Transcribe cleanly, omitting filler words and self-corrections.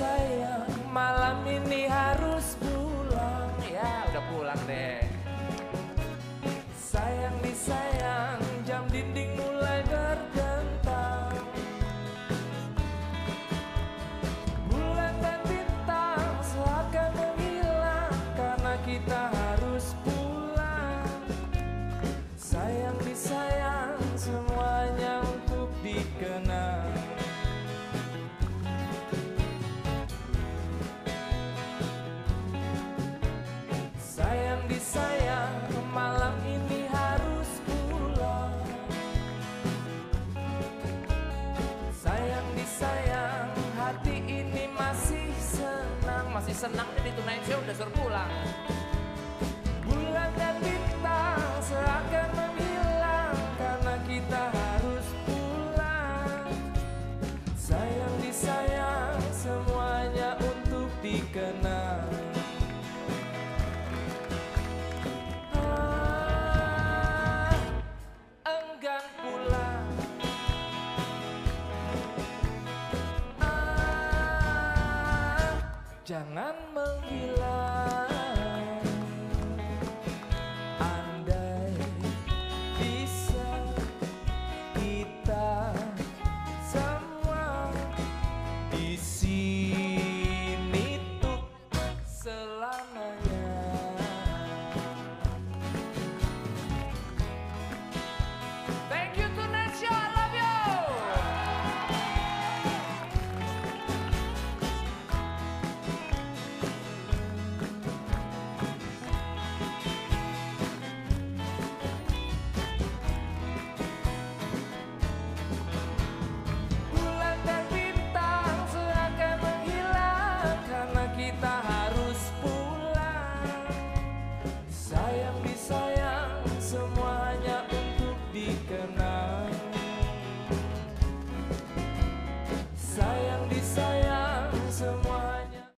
disayang, malam ini harus pulang. Ya udah pulang deh. Sayang disayang, jam dinding mulai berdentang. Bulan dan bintang seakan menghilang karena kita harus pulang. Sayang disayang, semuanya untuk dikenang. Sayang disayang, malam ini harus pulang. Sayang disayang, hati ini masih senang. Masih senang nih ditunain show udah suruh pulang. Bulan dan bintang seakan menghilang karena kita harus pulang. Sayang disayang, semuanya untuk dikenang. Enggan pulang, jangan menghilang.